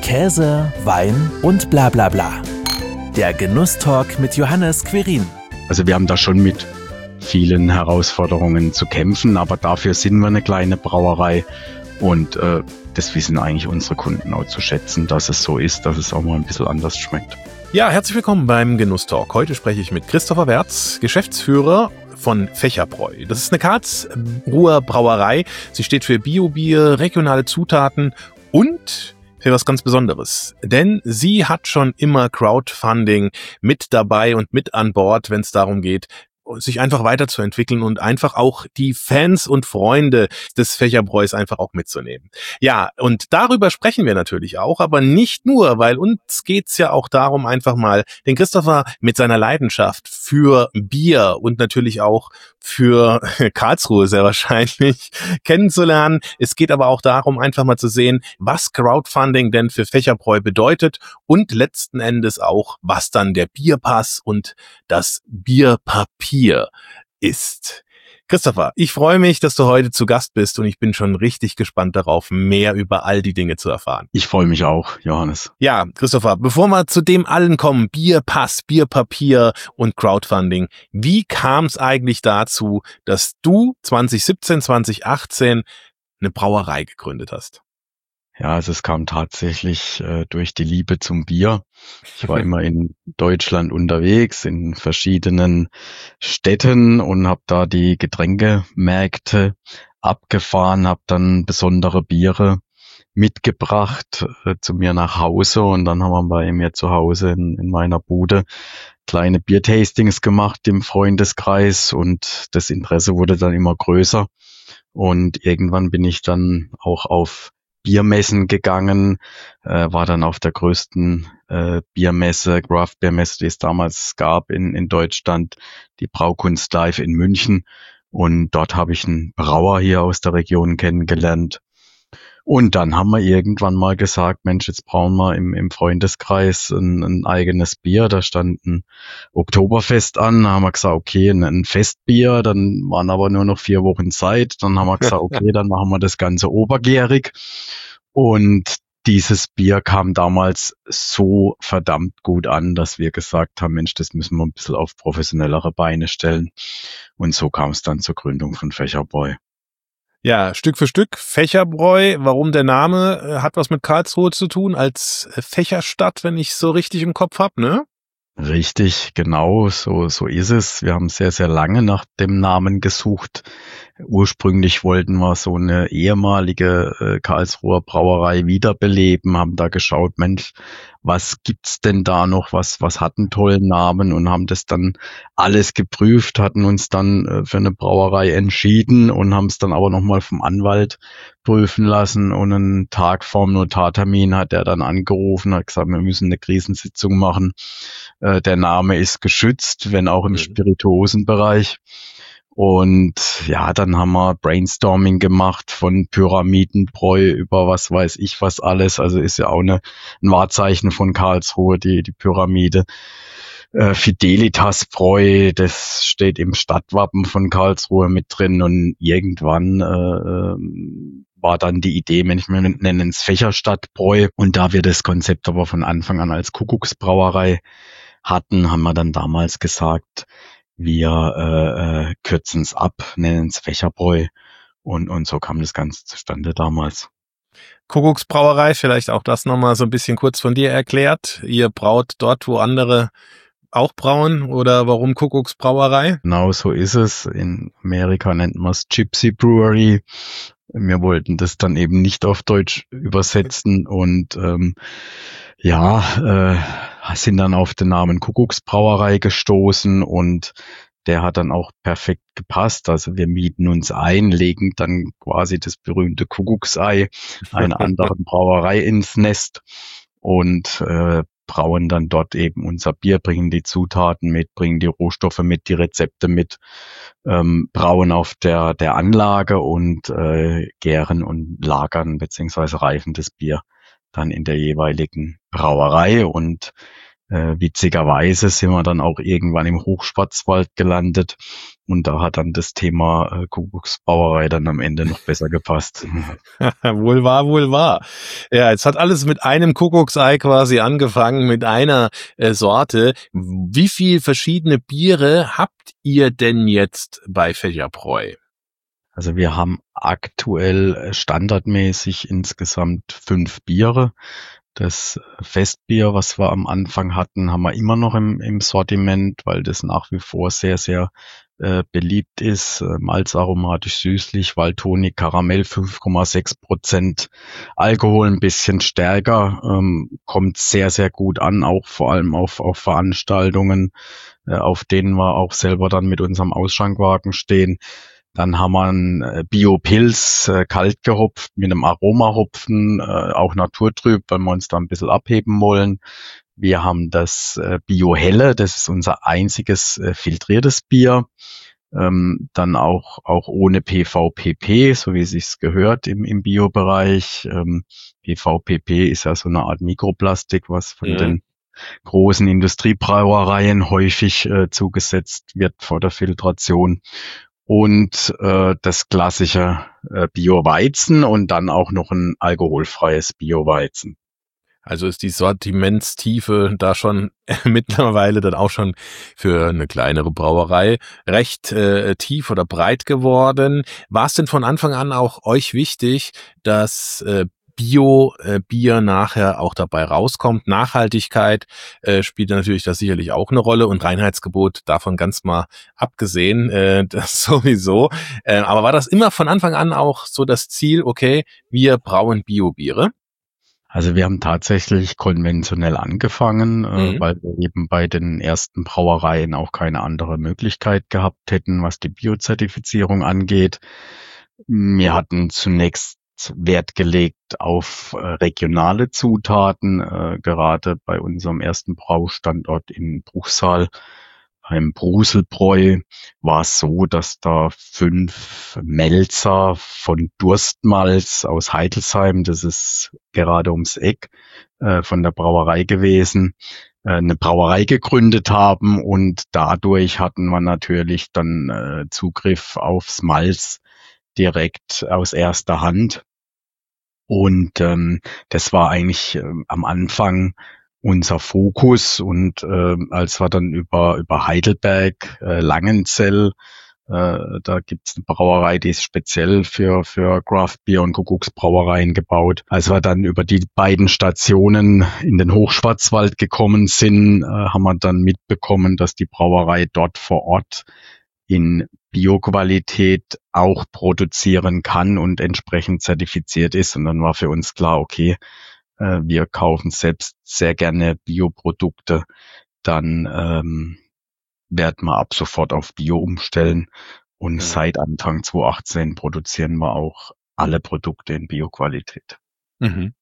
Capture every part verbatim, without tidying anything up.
Käse, Wein und bla bla bla. Der Genusstalk mit Johannes Querin. Also wir haben da schon mit vielen Herausforderungen zu kämpfen, aber dafür sind wir eine kleine Brauerei und äh, das wissen eigentlich unsere Kunden auch zu schätzen, dass es so ist, dass es auch mal ein bisschen anders schmeckt. Ja, herzlich willkommen beim Genusstalk. Heute spreche ich mit Christopher Wertz, Geschäftsführer von Fächerbräu. Das ist eine Karlsruher Brauerei. Sie steht für Biobier, regionale Zutaten und für was ganz Besonderes. Denn sie hat schon immer Crowdfunding mit dabei und mit an Bord, wenn es darum geht, sich einfach weiterzuentwickeln und einfach auch die Fans und Freunde des Fächerbräus einfach auch mitzunehmen. Ja, und darüber sprechen wir natürlich auch, aber nicht nur, weil uns geht's ja auch darum, einfach mal den Christopher mit seiner Leidenschaft für Bier und natürlich auch für Karlsruhe sehr wahrscheinlich kennenzulernen. Es geht aber auch darum, einfach mal zu sehen, was Crowdfunding denn für Fächerbräu bedeutet und letzten Endes auch, was dann der Bierpass und das Bierpapier ist. Christopher, ich freue mich, dass du heute zu Gast bist und ich bin schon richtig gespannt darauf, mehr über all die Dinge zu erfahren. Ich freue mich auch, Johannes. Ja, Christopher, bevor wir zu dem allen kommen, Bierpass, Bierpapier und Crowdfunding, wie kam es eigentlich dazu, dass du zwanzig siebzehn, zwanzig achtzehn eine Brauerei gegründet hast? Ja, also es kam tatsächlich äh, durch die Liebe zum Bier. Ich war immer in Deutschland unterwegs, in verschiedenen Städten und habe da die Getränkemärkte abgefahren, habe dann besondere Biere mitgebracht äh, zu mir nach Hause und dann haben wir bei mir zu Hause in, in meiner Bude kleine Biertastings gemacht im Freundeskreis und das Interesse wurde dann immer größer und irgendwann bin ich dann auch auf Biermessen gegangen, äh, war dann auf der größten äh, Biermesse, Craft Biermesse, die es damals gab in, in Deutschland, die Braukunst Live in München. Und dort habe ich einen Brauer hier aus der Region kennengelernt. Und dann haben wir irgendwann mal gesagt, Mensch, jetzt brauchen wir im, im Freundeskreis ein, ein eigenes Bier. Da stand ein Oktoberfest an. Da haben wir gesagt, okay, ein, ein Festbier. Dann waren aber nur noch vier Wochen Zeit. Dann haben wir gesagt, okay, dann machen wir das Ganze obergärig. Und dieses Bier kam damals so verdammt gut an, dass wir gesagt haben, Mensch, das müssen wir ein bisschen auf professionellere Beine stellen. Und so kam es dann zur Gründung von Fächerbräu. Ja, Stück für Stück, Fächerbräu, warum der Name, hat was mit Karlsruhe zu tun, als Fächerstadt, wenn ich so richtig im Kopf hab, ne? Richtig, genau, so so ist es. Wir haben sehr, sehr lange nach dem Namen gesucht. Ursprünglich wollten wir so eine ehemalige äh, Karlsruher Brauerei wiederbeleben, haben da geschaut, Mensch, was gibt's denn da noch, was was hat einen tollen Namen und haben das dann alles geprüft, hatten uns dann äh, für eine Brauerei entschieden und haben es dann aber nochmal vom Anwalt prüfen lassen und einen Tag vorm Notartermin hat er dann angerufen, hat gesagt, wir müssen eine Krisensitzung machen. Äh, der Name ist geschützt, wenn auch im Spirituosenbereich. Und ja, dann haben wir Brainstorming gemacht von Pyramidenbräu über was weiß ich was alles. Also ist ja auch eine, ein Wahrzeichen von Karlsruhe, die, die Pyramide. Äh, Fidelitas Bräu, das steht im Stadtwappen von Karlsruhe mit drin. Und irgendwann äh, war dann die Idee, Mensch, wir nennen es Fächerstadtbräu. Und da wir das Konzept aber von Anfang an als Kuckucksbrauerei hatten, haben wir dann damals gesagt, wir äh, äh, kürzen es ab, nennen es Fächerbräu und und so kam das Ganze zustande damals. Kuckucksbrauerei, vielleicht auch das nochmal so ein bisschen kurz von dir erklärt. Ihr braut dort, wo andere auch brauen oder warum Kuckucksbrauerei? Genau so ist es. In Amerika nennt man es Gypsy Brewery. Wir wollten das dann eben nicht auf Deutsch übersetzen und ähm, ja, äh, sind dann auf den Namen Kuckucksbrauerei gestoßen und der hat dann auch perfekt gepasst. Also wir mieten uns ein, legen dann quasi das berühmte Kuckucksei einer anderen Brauerei ins Nest und äh, brauen dann dort eben unser Bier, bringen die Zutaten mit, bringen die Rohstoffe mit, die Rezepte mit, ähm, brauen auf der der Anlage und äh, gären und lagern beziehungsweise reifen das Bier dann in der jeweiligen Brauerei und äh, witzigerweise sind wir dann auch irgendwann im Hochschwarzwald gelandet Und da hat dann das Thema äh, Kuckucksbrauerei dann am Ende noch besser gepasst. Wohl wahr, wohl wahr. Ja, jetzt hat alles mit einem Kuckucksei quasi angefangen, mit einer äh, Sorte. Wie viel verschiedene Biere habt ihr denn jetzt bei Fächerbräu? Also wir haben aktuell standardmäßig insgesamt fünf Biere. Das Festbier, was wir am Anfang hatten, haben wir immer noch im, im Sortiment, weil das nach wie vor sehr, sehr äh, beliebt ist. Äh, malzaromatisch süßlich, Valtoni Karamell, fünf Komma sechs Prozent Alkohol, ein bisschen stärker, ähm, kommt sehr, sehr gut an, auch vor allem auf, auf Veranstaltungen, äh, auf denen wir auch selber dann mit unserem Ausschankwagen stehen. Dann haben wir einen Bio-Pils, äh, kalt gehopft, mit einem Aromahopfen, äh, auch naturtrüb, weil wir uns da ein bisschen abheben wollen. Wir haben das äh, Bio-Helle, das ist unser einziges äh, filtriertes Bier. Ähm, dann auch auch ohne P V P P, so wie es sich gehört im, im Bio-Bereich. Ähm, P V P P ist ja so eine Art Mikroplastik, was von Mhm. den großen Industriebrauereien häufig äh, zugesetzt wird vor der Filtration. Und äh, das klassische äh, Bio-Weizen und dann auch noch ein alkoholfreies Bio-Weizen. Also ist die Sortimentstiefe da schon mittlerweile dann auch schon für eine kleinere Brauerei recht äh, tief oder breit geworden. War es denn von Anfang an auch euch wichtig, dass äh, Bio-Bier nachher auch dabei rauskommt? Nachhaltigkeit äh, spielt natürlich da sicherlich auch eine Rolle und Reinheitsgebot davon ganz mal abgesehen, äh, das sowieso. Äh, aber war das immer von Anfang an auch so das Ziel, okay, wir brauen Bio-Biere? Also wir haben tatsächlich konventionell angefangen, äh, Mhm. weil wir eben bei den ersten Brauereien auch keine andere Möglichkeit gehabt hätten, was die Biozertifizierung angeht. Wir hatten zunächst Wert gelegt auf äh, regionale Zutaten, äh, gerade bei unserem ersten Braustandort in Bruchsal. Beim Bruselbräu war es so, dass da fünf Melzer von Durstmalz aus Heidelsheim, das ist gerade ums Eck äh, von der Brauerei gewesen, äh, eine Brauerei gegründet haben und dadurch hatten wir natürlich dann äh, Zugriff aufs Malz direkt aus erster Hand. Und ähm, das war eigentlich äh, am Anfang unser Fokus. Und äh, als wir dann über über Heidelberg, äh, Langenzell, äh, da gibt's eine Brauerei, die ist speziell für für Craft Beer und Kuckucksbrauereien gebaut. Als wir dann über die beiden Stationen in den Hochschwarzwald gekommen sind, äh, haben wir dann mitbekommen, dass die Brauerei dort vor Ort in Bioqualität auch produzieren kann und entsprechend zertifiziert ist. Und dann war für uns klar, okay, äh, wir kaufen selbst sehr gerne Bioprodukte. Dann ähm, werden wir ab sofort auf Bio umstellen. Und Mhm. seit Anfang zwanzig achtzehn produzieren wir auch alle Produkte in Bioqualität. Mhm.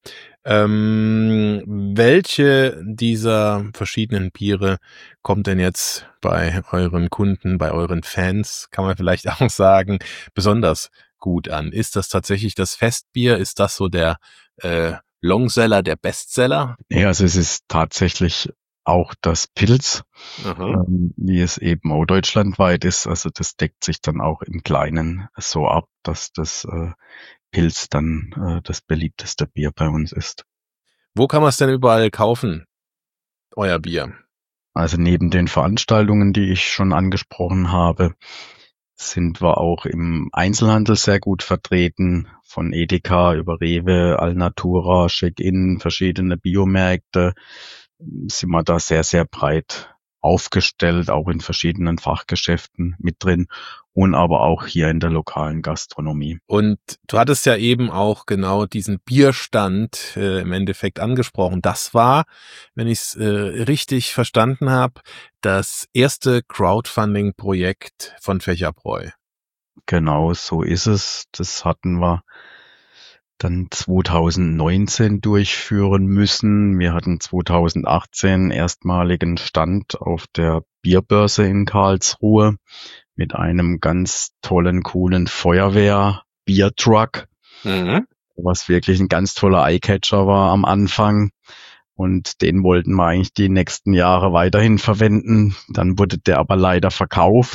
Ähm, welche dieser verschiedenen Biere kommt denn jetzt bei euren Kunden, bei euren Fans, kann man vielleicht auch sagen, besonders gut an? Ist das tatsächlich das Festbier? Ist das so der äh, Longseller, der Bestseller? Ja, also es ist tatsächlich auch das Pils, Aha. ähm, wie es eben auch deutschlandweit ist. Also das deckt sich dann auch im Kleinen so ab, dass das äh, Pils dann äh, das beliebteste Bier bei uns ist. Wo kann man es denn überall kaufen, euer Bier? Also neben den Veranstaltungen, die ich schon angesprochen habe, sind wir auch im Einzelhandel sehr gut vertreten, von Edeka über Rewe, Alnatura, Check-in, verschiedene Biomärkte, sind wir da sehr, sehr breit aufgestellt, auch in verschiedenen Fachgeschäften mit drin und aber auch hier in der lokalen Gastronomie. Und du hattest ja eben auch genau diesen Bierstand äh, im Endeffekt angesprochen. Das war, wenn ich es äh, richtig verstanden habe, das erste Crowdfunding-Projekt von Fächerbräu. Genau, so ist es. Das hatten wir dann zwanzig neunzehn durchführen müssen. Wir hatten zwanzig achtzehn erstmaligen Stand auf der Bierbörse in Karlsruhe mit einem ganz tollen, coolen Feuerwehr-Biertruck, Mhm. was wirklich ein ganz toller Eyecatcher war am Anfang. Und den wollten wir eigentlich die nächsten Jahre weiterhin verwenden. Dann wurde der aber leider verkauft.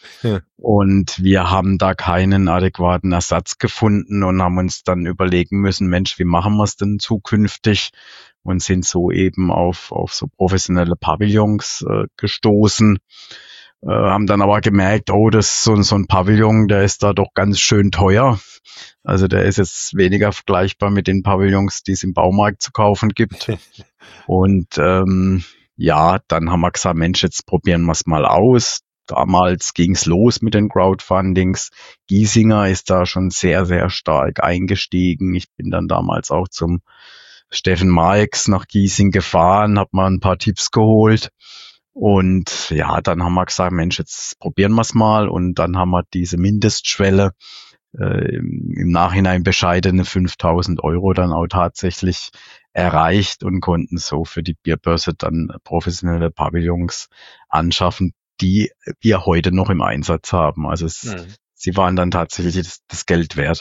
Ja. Und wir haben da keinen adäquaten Ersatz gefunden und haben uns dann überlegen müssen, Mensch, wie machen wir es denn zukünftig? Und sind so eben auf, auf so professionelle Pavillons äh, gestoßen. Äh, haben dann aber gemerkt, oh, das so, so ein Pavillon, der ist da doch ganz schön teuer. Also der ist jetzt weniger vergleichbar mit den Pavillons, die es im Baumarkt zu kaufen gibt. Und ähm, ja, dann haben wir gesagt, Mensch, jetzt probieren wir es mal aus. Damals ging's los mit den Crowdfundings. Giesinger ist da schon sehr, sehr stark eingestiegen. Ich bin dann damals auch zum Steffen Marx nach Giesing gefahren, habe mal ein paar Tipps geholt. Und ja, dann haben wir gesagt, Mensch, jetzt probieren wir es mal. Und dann haben wir diese Mindestschwelle äh, im Nachhinein bescheidene fünftausend Euro dann auch tatsächlich erreicht und konnten so für die Bierbörse dann professionelle Pavillons anschaffen, die wir heute noch im Einsatz haben. Also es, mhm. sie waren dann tatsächlich das, das Geld wert.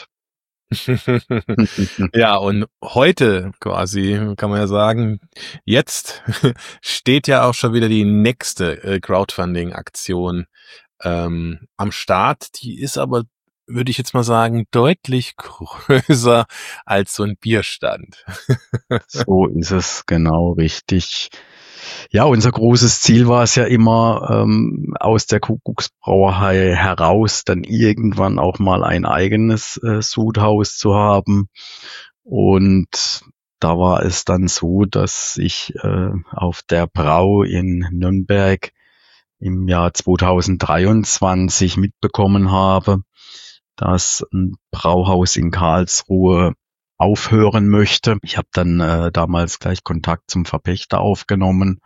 Ja, und heute quasi kann man ja sagen, jetzt steht ja auch schon wieder die nächste Crowdfunding-Aktion ähm, am Start. Die ist aber, würde ich jetzt mal sagen, deutlich größer als so ein Bierstand. So ist es, genau, richtig. Ja, unser großes Ziel war es ja immer, ähm, aus der Kuckucksbrauerei heraus dann irgendwann auch mal ein eigenes äh, Sudhaus zu haben. Und da war es dann so, dass ich äh, auf der Brau in Nürnberg im Jahr zweitausenddreiundzwanzig mitbekommen habe, dass ein Brauhaus in Karlsruhe aufhören möchte. Ich habe dann äh, damals gleich Kontakt zum Verpächter aufgenommen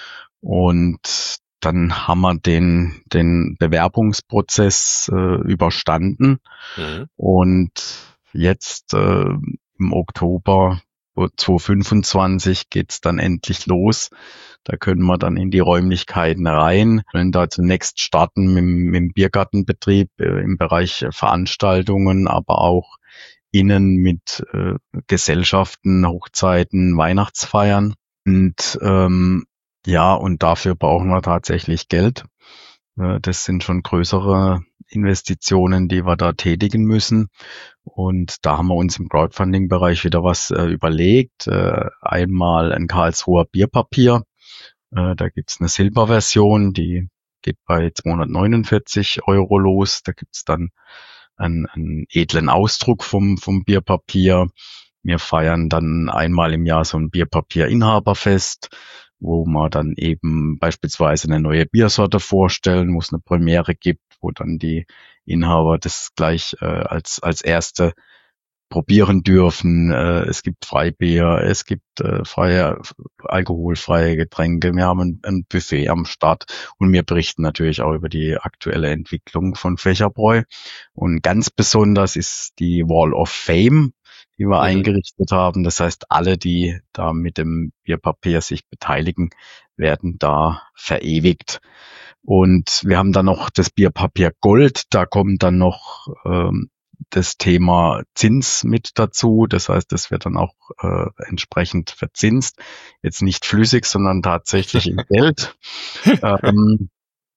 und dann haben wir den den Bewerbungsprozess äh, überstanden. Mhm. Und jetzt äh, im Oktober zweitausendfünfundzwanzig geht's dann endlich los. Da können wir dann in die Räumlichkeiten rein, können da zunächst starten mit, mit dem Biergartenbetrieb äh, im Bereich Veranstaltungen, aber auch innen mit äh, Gesellschaften, Hochzeiten, Weihnachtsfeiern. Und ähm, ja, und dafür brauchen wir tatsächlich Geld. Äh, das sind schon größere Investitionen, die wir da tätigen müssen. Und da haben wir uns im Crowdfunding-Bereich wieder was äh, überlegt. Äh, einmal ein Karlsruher Bierpapier. Äh, da gibt's eine Silberversion, die geht bei zweihundertneunundvierzig Euro los. Da gibt's dann einen, einen edlen Ausdruck vom, vom Bierpapier. Wir feiern dann einmal im Jahr so ein Bierpapier-Inhaberfest, wo man dann eben beispielsweise eine neue Biersorte vorstellen, wo es eine Premiere gibt, wo dann die Inhaber das gleich äh, als als erste probieren dürfen. Äh, es gibt Freibier, es gibt äh, freie, alkoholfreie Getränke. Wir haben ein, ein Buffet am Start und wir berichten natürlich auch über die aktuelle Entwicklung von Fächerbräu. Und ganz besonders ist die Wall of Fame, die wir mhm. eingerichtet haben. Das heißt, alle, die da mit dem Bierpapier sich beteiligen, werden da verewigt. Und wir haben dann noch das Bierpapier Gold. Da kommt dann noch ähm, das Thema Zins mit dazu. Das heißt, das wird dann auch äh, entsprechend verzinst. Jetzt nicht flüssig, sondern tatsächlich in Geld. ähm,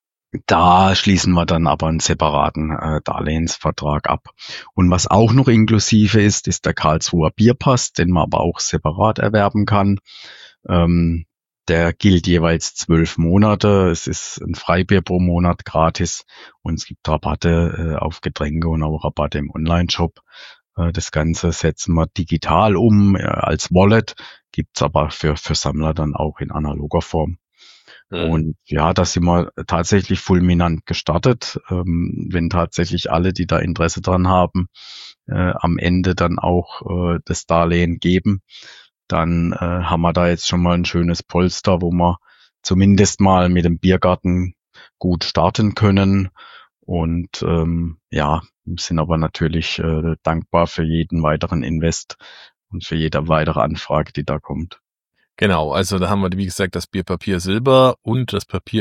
Da schließen wir dann aber einen separaten äh, Darlehensvertrag ab. Und was auch noch inklusive ist, ist der Karlsruher Bierpass, den man aber auch separat erwerben kann. Ähm, der gilt jeweils zwölf Monate. Es ist ein Freibier pro Monat gratis und es gibt Rabatte äh, auf Getränke und auch Rabatte im Online-Shop. Äh, das Ganze setzen wir digital um äh, als Wallet, gibt's aber für, für Sammler dann auch in analoger Form. Und ja, da sind wir tatsächlich fulminant gestartet. Ähm, wenn tatsächlich alle, die da Interesse dran haben, äh, am Ende dann auch äh, das Darlehen geben, dann äh, haben wir da jetzt schon mal ein schönes Polster, wo wir zumindest mal mit dem Biergarten gut starten können. Und ähm, ja, sind aber natürlich äh, dankbar für jeden weiteren Invest und für jede weitere Anfrage, die da kommt. Genau, also da haben wir, wie gesagt, das Bierpapier Silber und das Papier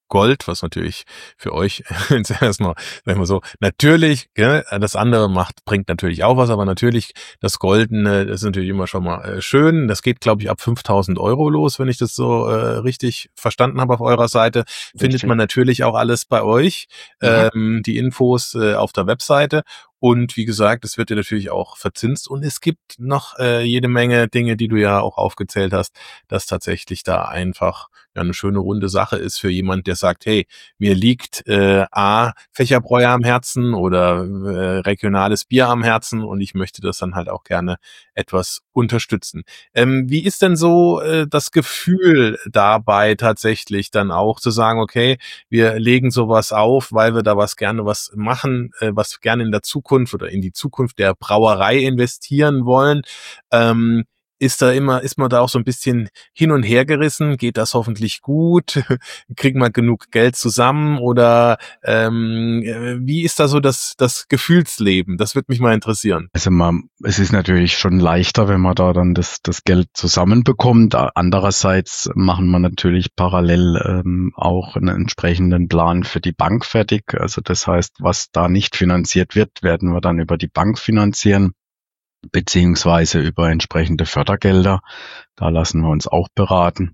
Gold, was natürlich für euch erstmal, sagen wir so, natürlich, ja, das andere macht, bringt natürlich auch was, aber natürlich das Goldene, das ist natürlich immer schon mal äh, schön. Das geht, glaube ich, ab fünftausend Euro los, wenn ich das so äh, richtig verstanden habe auf eurer Seite. Findet Richtig. man natürlich auch alles bei euch, Ja. ähm, die Infos äh, auf der Webseite. Und wie gesagt, es wird ja natürlich auch verzinst und es gibt noch äh, jede Menge Dinge, die du ja auch aufgezählt hast, dass tatsächlich da einfach ja eine schöne runde Sache ist für jemand, der sagt, hey, mir liegt äh, A, Fächerbräu am Herzen oder äh, regionales Bier am Herzen und ich möchte das dann halt auch gerne etwas unterstützen. Ähm, wie ist denn so äh, das Gefühl dabei tatsächlich dann auch zu sagen, okay, wir legen sowas auf, weil wir da was gerne was machen, äh, was gerne in der Zukunft oder in die Zukunft der Brauerei investieren wollen. Ähm, ist da immer, ist man da auch so ein bisschen hin und her gerissen? Geht das hoffentlich gut? Kriegt man genug Geld zusammen? Oder ähm, äh, wie ist da so das, das Gefühlsleben? Das würde mich mal interessieren. Also man, es ist natürlich schon leichter, wenn man da dann das, das Geld zusammenbekommt. Andererseits machen wir natürlich parallel ähm, auch einen entsprechenden Plan für die Bank fertig. Also das heißt, was da nicht finanziert wird, werden wir dann über die Bank finanzieren, beziehungsweise über entsprechende Fördergelder. Da lassen wir uns auch beraten.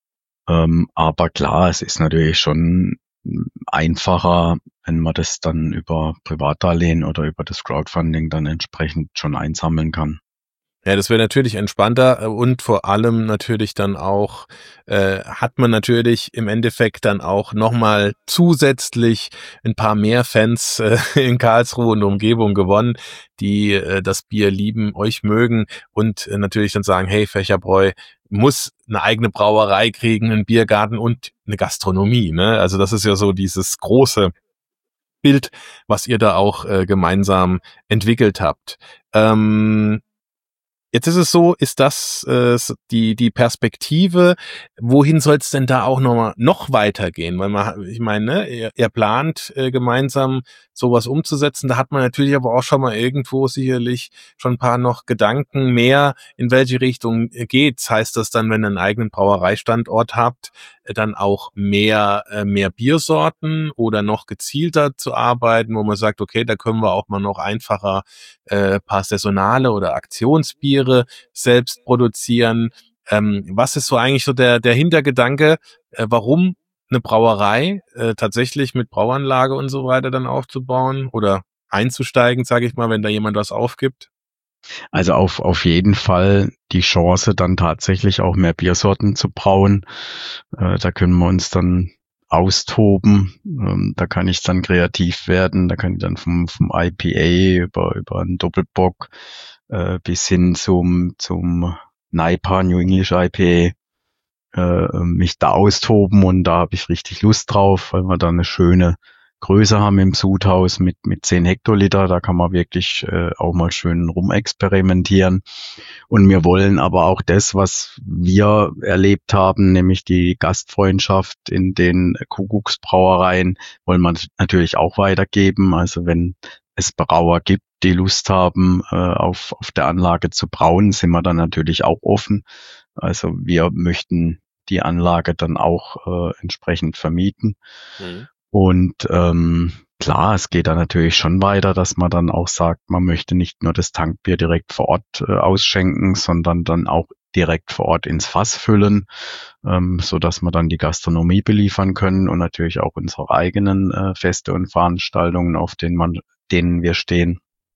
Ähm, aber klar, es ist natürlich schon einfacher, wenn man das dann über Privatdarlehen oder über das Crowdfunding dann entsprechend schon einsammeln kann. Ja, das wäre natürlich entspannter und vor allem natürlich dann auch, äh, hat man natürlich im Endeffekt dann auch nochmal zusätzlich ein paar mehr Fans äh, in Karlsruhe und Umgebung gewonnen, die äh, das Bier lieben, euch mögen und äh, natürlich dann sagen, hey, Fächerbräu muss eine eigene Brauerei kriegen, einen Biergarten und eine Gastronomie, ne? Also das ist ja so dieses große Bild, was ihr da auch äh, gemeinsam entwickelt habt. Ähm, Jetzt ist es so, ist das äh, die die Perspektive, wohin soll es denn da auch noch mal noch weitergehen? Weil man, ich meine, ne, ihr, ihr plant äh, gemeinsam sowas umzusetzen, da hat man natürlich aber auch schon mal irgendwo sicherlich schon ein paar noch Gedanken mehr, in welche Richtung geht's. Heißt das dann, wenn ihr einen eigenen Brauereistandort habt, äh, dann auch mehr äh, mehr Biersorten oder noch gezielter zu arbeiten, wo man sagt, okay, da können wir auch mal noch einfacher äh, paar saisonale oder Aktionsbiere selbst produzieren. Ähm, was ist so eigentlich so der der Hintergedanke, äh, warum eine Brauerei äh, tatsächlich mit Brauanlage und so weiter dann aufzubauen oder einzusteigen, sage ich mal, wenn da jemand was aufgibt? Also auf, auf jeden Fall die Chance, dann tatsächlich auch mehr Biersorten zu brauen. Äh, da können wir uns dann austoben. Ähm, da kann ich dann kreativ werden. Da kann ich dann vom, vom I P A über, über einen Doppelbock äh, bis hin zum, zum N I P A, New English I P A, äh, mich da austoben. Und da habe ich richtig Lust drauf, weil wir da eine schöne Größe haben im Sudhaus mit mit zehn Hektoliter. Da kann man wirklich äh, auch mal schön rumexperimentieren. Und wir wollen aber auch das, was wir erlebt haben, nämlich die Gastfreundschaft in den Kuckucksbrauereien, wollen wir natürlich auch weitergeben. Also wenn es Brauer gibt, die Lust haben, äh, auf auf der Anlage zu brauen, sind wir dann natürlich auch offen. Also wir möchten die Anlage dann auch äh, entsprechend vermieten. Mhm. Und ähm, klar, es geht dann natürlich schon weiter, dass man dann auch sagt, man möchte nicht nur das Tankbier direkt vor Ort äh, ausschenken, sondern dann auch direkt vor Ort ins Fass füllen, ähm, so dass wir dann die Gastronomie beliefern können und natürlich auch unsere eigenen äh, Feste und Veranstaltungen, auf denen man, denen wir stehen.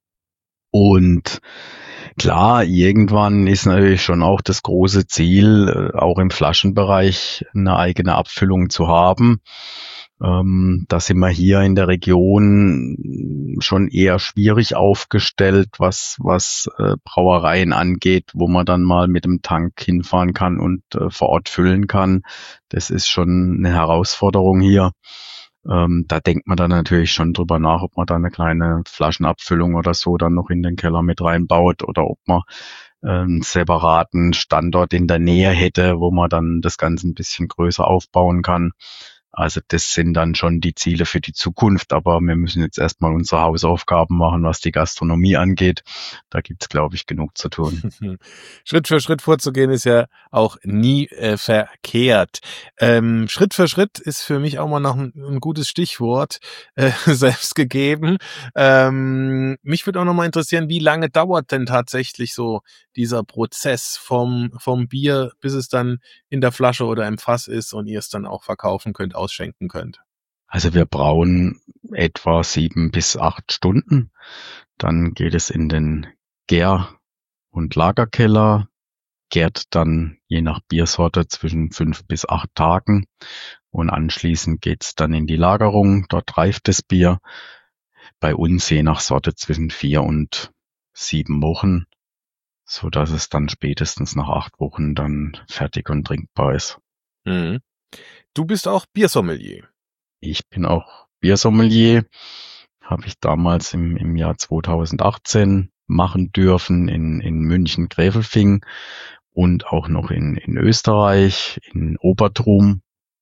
Und klar, irgendwann ist natürlich schon auch das große Ziel, äh, auch im Flaschenbereich eine eigene Abfüllung zu haben. Ähm, da sind wir hier in der Region schon eher schwierig aufgestellt, was was äh, Brauereien angeht, wo man dann mal mit dem Tank hinfahren kann und äh, vor Ort füllen kann. Das ist schon eine Herausforderung hier. Ähm, da denkt man dann natürlich schon drüber nach, ob man da eine kleine Flaschenabfüllung oder so dann noch in den Keller mit reinbaut oder ob man äh, einen separaten Standort in der Nähe hätte, wo man dann das Ganze ein bisschen größer aufbauen kann. Also das sind dann schon die Ziele für die Zukunft, aber wir müssen jetzt erstmal unsere Hausaufgaben machen, was die Gastronomie angeht. Da gibt's, glaube ich, genug zu tun. Schritt für Schritt vorzugehen ist ja auch nie äh, verkehrt. Ähm, Schritt für Schritt ist für mich auch mal noch ein, ein gutes Stichwort äh, selbst gegeben. Ähm, mich würde auch noch mal interessieren, wie lange dauert denn tatsächlich so dieser Prozess vom vom Bier, bis es dann in der Flasche oder im Fass ist und ihr es dann auch verkaufen könnt, ausschenken könnt? Also wir brauen etwa sieben bis acht Stunden. Dann geht es in den Gär- und Lagerkeller, gärt dann je nach Biersorte zwischen fünf bis acht Tagen und anschließend geht's dann in die Lagerung. Dort reift das Bier. Bei uns je nach Sorte zwischen vier und sieben Wochen, so dass es dann spätestens nach acht Wochen dann fertig und trinkbar ist. Mhm. Du bist auch Biersommelier. Ich bin auch Biersommelier, habe ich damals im, im Jahr zweitausendachtzehn machen dürfen in, in München-Gräfelfing und auch noch in, in Österreich, in Obertrum.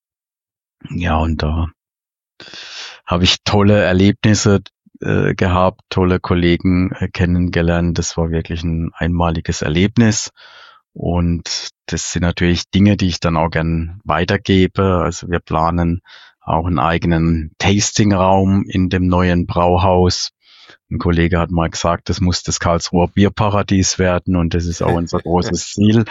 Ja, und da habe ich tolle Erlebnisse äh, gehabt, tolle Kollegen äh, kennengelernt. Das war wirklich ein einmaliges Erlebnis. Und das sind natürlich Dinge, die ich dann auch gern weitergebe. Also wir planen auch einen eigenen Tastingraum in dem neuen Brauhaus. Ein Kollege hat mal gesagt, das muss das Karlsruher Bierparadies werden und das ist auch unser großes Ziel.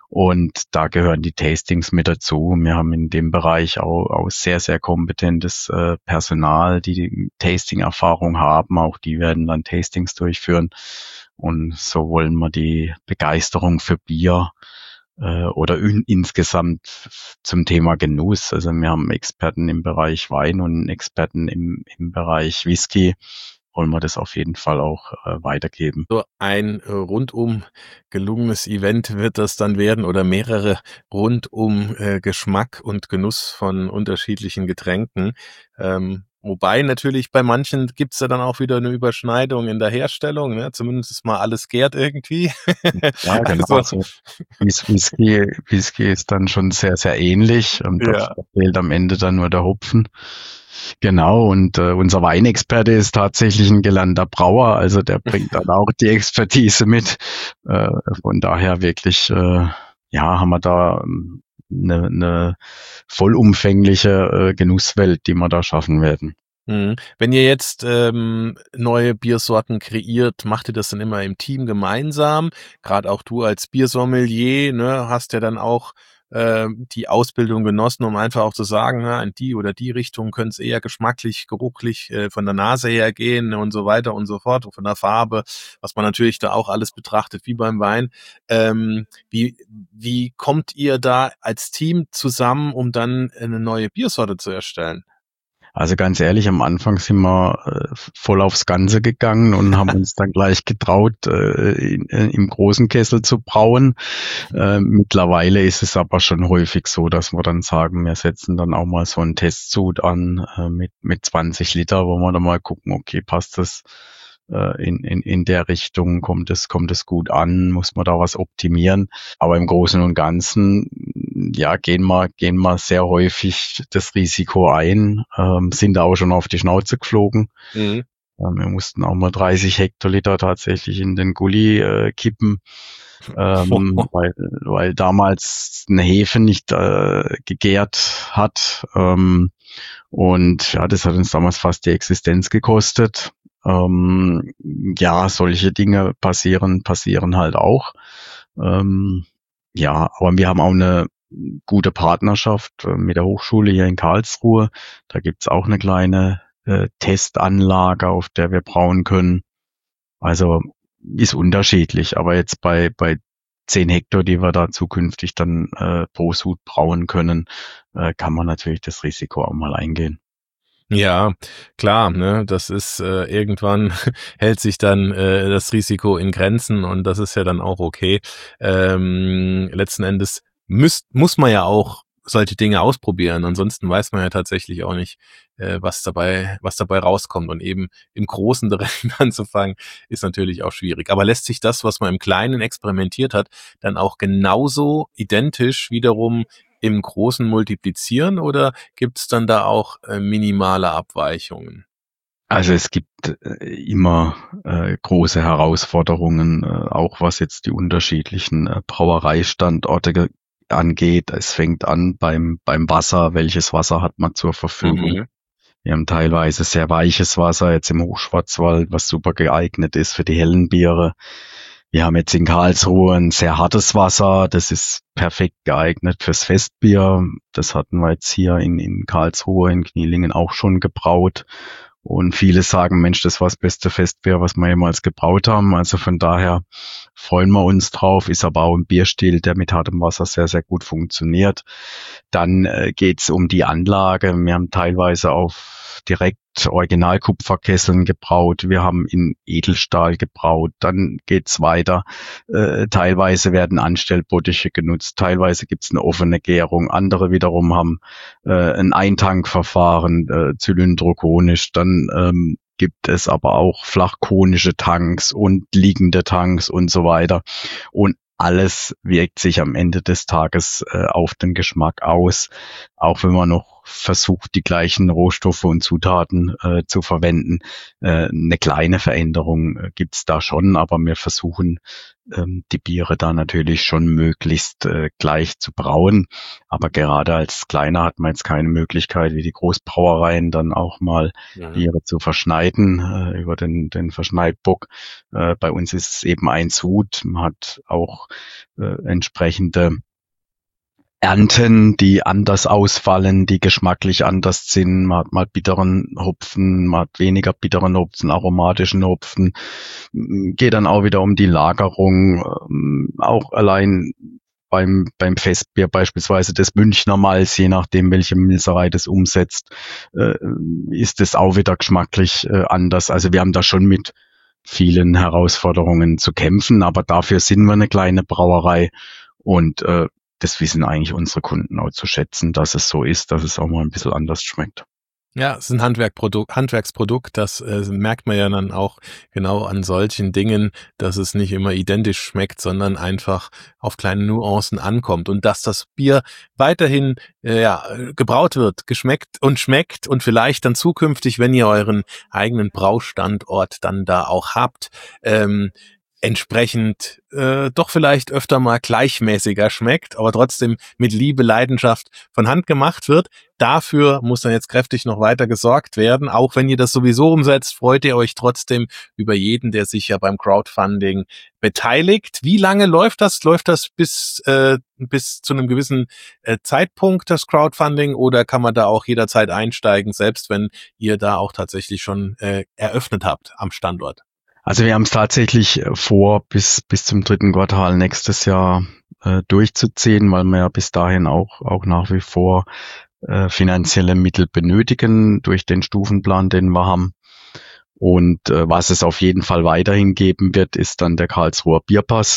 Und da gehören die Tastings mit dazu. Wir haben in dem Bereich auch, auch sehr, sehr kompetentes äh, Personal, die, die Tasting-Erfahrung haben. Auch die werden dann Tastings durchführen. Und so wollen wir die Begeisterung für Bier äh, oder in, insgesamt zum Thema Genuss. Also wir haben Experten im Bereich Wein und Experten im, im Bereich Whisky. Wollen wir das auf jeden Fall auch äh, weitergeben. So ein äh, rundum gelungenes Event wird das dann werden oder mehrere rundum äh, Geschmack und Genuss von unterschiedlichen Getränken. Ähm, wobei natürlich bei manchen gibt's ja dann auch wieder eine Überschneidung in der Herstellung, ne? Zumindest ist mal alles gärt irgendwie. Ja, genau. Also, Also, Whisky, Whisky ist dann schon sehr, sehr ähnlich. Und ja. da fehlt am Ende dann nur der Hopfen. Genau, und äh, unser Weinexperte ist tatsächlich ein gelernter Brauer, also der bringt dann auch die Expertise mit. Äh, von daher wirklich, äh, ja, haben wir da eine, eine vollumfängliche äh, Genusswelt, die wir da schaffen werden. Mhm. Wenn ihr jetzt ähm, neue Biersorten kreiert, macht ihr das dann immer im Team gemeinsam? Gerade auch du als Biersommelier, ne, hast ja dann auch äh, die Ausbildung genossen, um einfach auch zu sagen, na, in die oder die Richtung könnte es eher geschmacklich, geruchlich äh, von der Nase her gehen, ne, und so weiter und so fort, von der Farbe, was man natürlich da auch alles betrachtet, wie beim Wein. Ähm, wie, wie kommt ihr da als Team zusammen, um dann eine neue Biersorte zu erstellen? Also ganz ehrlich, am Anfang sind wir äh, voll aufs Ganze gegangen und haben uns dann gleich getraut, äh, in, äh, im großen Kessel zu brauen. Äh, mittlerweile ist es aber schon häufig so, dass wir dann sagen, wir setzen dann auch mal so einen Testsud an äh, mit, mit zwanzig Liter, wo wir dann mal gucken, okay, passt das äh, in, in, in der Richtung, kommt es, kommt es gut an, muss man da was optimieren. Aber im Großen und Ganzen, ja, gehen wir, gehen wir sehr häufig das Risiko ein, ähm, sind da auch schon auf die Schnauze geflogen. Mhm. Ähm, wir mussten auch mal dreißig Hektoliter tatsächlich in den Gully äh, kippen, ähm, weil, weil damals eine Hefe nicht äh, gegärt hat. Ähm, und ja, das hat uns damals fast die Existenz gekostet. Ähm, ja, solche Dinge passieren, passieren halt auch. Ähm, ja, aber wir haben auch eine gute Partnerschaft äh, mit der Hochschule hier in Karlsruhe. Da gibt's auch eine kleine äh, Testanlage, auf der wir brauen können. Also ist unterschiedlich, aber jetzt bei bei zehn Hektar, die wir da zukünftig dann äh, pro Sud brauen können, äh, kann man natürlich das Risiko auch mal eingehen. Ja, klar, ne, das ist äh, irgendwann hält sich dann äh, das Risiko in Grenzen und das ist ja dann auch okay. Ähm, letzten Endes müsst, muss man ja auch solche Dinge ausprobieren, ansonsten weiß man ja tatsächlich auch nicht, äh, was dabei, was dabei rauskommt und eben im Großen direkt anzufangen, ist natürlich auch schwierig. Aber lässt sich das, was man im Kleinen experimentiert hat, dann auch genauso identisch wiederum im Großen multiplizieren oder gibt's dann da auch äh, minimale Abweichungen? Also es gibt äh, immer äh, große Herausforderungen, äh, auch was jetzt die unterschiedlichen äh, Brauereistandorte ge- angeht. Es fängt an beim beim Wasser. Welches Wasser hat man zur Verfügung? Mhm. Wir haben teilweise sehr weiches Wasser jetzt im Hochschwarzwald, was super geeignet ist für die hellen Biere. Wir haben jetzt in Karlsruhe ein sehr hartes Wasser. Das ist perfekt geeignet fürs Festbier. Das hatten wir jetzt hier in, in Karlsruhe, in Knielingen auch schon gebraut. Und viele sagen, Mensch, das war das beste Festbier, was wir jemals gebraut haben. Also von daher freuen wir uns drauf. Ist aber auch ein Bierstil, der mit hartem Wasser sehr, sehr gut funktioniert. Dann äh, geht's um die Anlage. Wir haben teilweise auf direkt Originalkupferkesseln gebraut. Wir haben in Edelstahl gebraut. Dann geht's weiter. Äh, teilweise werden Anstellbottiche genutzt. Teilweise gibt's eine offene Gärung. Andere wiederum haben äh, ein Eintankverfahren, äh, zylindrokonisch. Dann ähm, gibt es aber auch flachkonische Tanks und liegende Tanks und so weiter. Und alles wirkt sich am Ende des Tages äh, auf den Geschmack aus, auch wenn man noch versucht, die gleichen Rohstoffe und Zutaten äh, zu verwenden. Äh, eine kleine Veränderung äh, gibt's da schon, aber wir versuchen, ähm, die Biere da natürlich schon möglichst äh, gleich zu brauen. Aber gerade als Kleiner hat man jetzt keine Möglichkeit, wie die Großbrauereien, dann auch mal Ja. Biere zu verschneiden äh, über den, den Verschneidbock. Äh, bei uns ist es eben ein Sud. Man hat auch äh, entsprechende Ernten, die anders ausfallen, die geschmacklich anders sind. Man hat mal bitteren Hopfen, man hat weniger bitteren Hopfen, aromatischen Hopfen. Geht dann auch wieder um die Lagerung. Ähm, Auch allein beim, beim Festbier beispielsweise des Münchner Malz, je nachdem, welche Milserei das umsetzt, äh, ist es auch wieder geschmacklich äh, anders. Also wir haben da schon mit vielen Herausforderungen zu kämpfen, aber dafür sind wir eine kleine Brauerei und äh, das wissen eigentlich unsere Kunden auch zu schätzen, dass es so ist, dass es auch mal ein bisschen anders schmeckt. Ja, es ist ein Handwerkprodukt, Handwerksprodukt, das äh, merkt man ja dann auch genau an solchen Dingen, dass es nicht immer identisch schmeckt, sondern einfach auf kleine Nuancen ankommt und dass das Bier weiterhin äh, ja, gebraut wird, geschmeckt und schmeckt und vielleicht dann zukünftig, wenn ihr euren eigenen Braustandort dann da auch habt, ähm, entsprechend äh, doch vielleicht öfter mal gleichmäßiger schmeckt, aber trotzdem mit Liebe, Leidenschaft von Hand gemacht wird. Dafür muss dann jetzt kräftig noch weiter gesorgt werden. Auch wenn ihr das sowieso umsetzt, freut ihr euch trotzdem über jeden, der sich ja beim Crowdfunding beteiligt. Wie lange läuft das? Läuft das bis äh, bis zu einem gewissen äh, Zeitpunkt, das Crowdfunding, oder kann man da auch jederzeit einsteigen, selbst wenn ihr da auch tatsächlich schon äh, eröffnet habt am Standort? Also wir haben es tatsächlich vor, bis bis zum dritten Quartal nächstes Jahr äh, durchzuziehen, weil wir ja bis dahin auch auch nach wie vor äh, finanzielle Mittel benötigen durch den Stufenplan, den wir haben. Und äh, was es auf jeden Fall weiterhin geben wird, ist dann der Karlsruher Bierpass.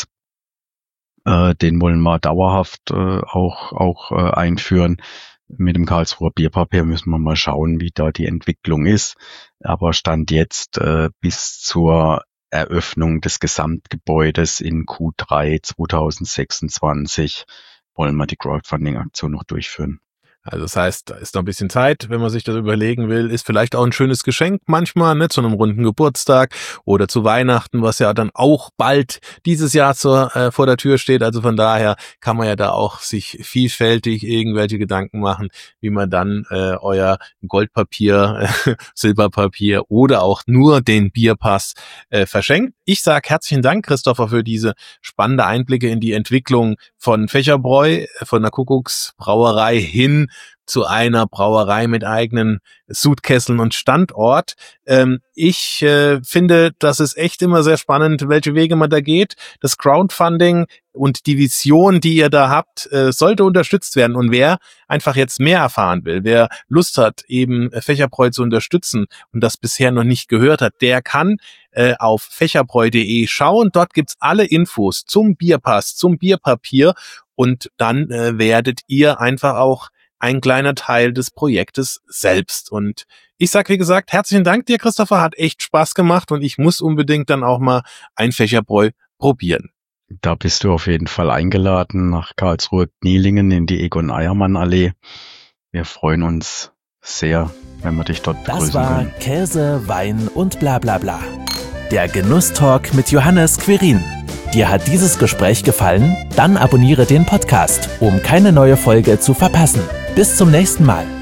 Äh, den wollen wir dauerhaft äh, auch auch äh, einführen. Mit dem Karlsruher Bierpapier müssen wir mal schauen, wie da die Entwicklung ist. Aber Stand jetzt äh, bis zur Eröffnung des Gesamtgebäudes in Q drei zweitausendsechsundzwanzig wollen wir die Crowdfunding-Aktion noch durchführen. Also das heißt, da ist noch ein bisschen Zeit, wenn man sich das überlegen will. Ist vielleicht auch ein schönes Geschenk manchmal, ne, zu einem runden Geburtstag oder zu Weihnachten, was ja dann auch bald dieses Jahr zur, äh, vor der Tür steht. Also von daher kann man ja da auch sich vielfältig irgendwelche Gedanken machen, wie man dann äh, euer Goldpapier, äh, Silberpapier oder auch nur den Bierpass äh, verschenkt. Ich sage herzlichen Dank, Christopher, für diese spannende Einblicke in die Entwicklung von Fächerbräu, von der Kuckucksbrauerei hin zu einer Brauerei mit eigenen Sudkesseln und Standort. Ähm, ich äh, finde, das ist echt immer sehr spannend, welche Wege man da geht. Das Crowdfunding und die Vision, die ihr da habt, äh, sollte unterstützt werden. Und wer einfach jetzt mehr erfahren will, wer Lust hat, eben Fächerbräu zu unterstützen und das bisher noch nicht gehört hat, der kann äh, auf fächerbräu punkt de schauen. Dort gibt's alle Infos zum Bierpass, zum Bierpapier, und dann äh, werdet ihr einfach auch ein kleiner Teil des Projektes selbst. Und ich sag, wie gesagt, herzlichen Dank dir, Christopher, hat echt Spaß gemacht und ich muss unbedingt dann auch mal ein Fächerbräu probieren. Da bist du auf jeden Fall eingeladen nach Karlsruhe-Knielingen in die Egon-Eiermann-Allee. Wir freuen uns sehr, wenn wir dich dort begrüßen Das war können. Käse, Wein und bla bla bla. Der Genusstalk mit Johannes Quirin. Dir hat dieses Gespräch gefallen? Dann abonniere den Podcast, um keine neue Folge zu verpassen. Bis zum nächsten Mal.